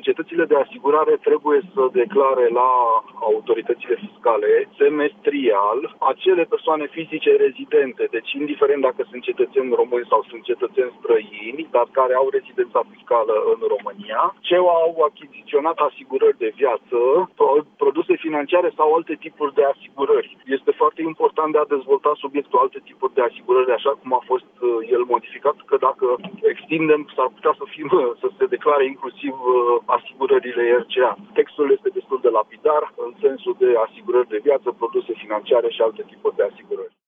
Societățile de asigurare trebuie să declare la autoritățile fiscale semestrial acele persoane fizice rezidente, deci indiferent dacă sunt cetățeni români sau sunt cetățeni străini, dar care au rezidența fiscală în România, ce au achiziționat asigurări de viață, produse financiare sau alte tipuri de asigurări. Este foarte important de a dezvolta subiectul alte tipuri de asigurări, așa cum a fost el modificat, că dacă extindem, s-ar putea să se declare inclusiv asigurările RCA. Textul este destul de lapidar în sensul de asigurări de viață, produse financiare și alte tipuri de asigurări.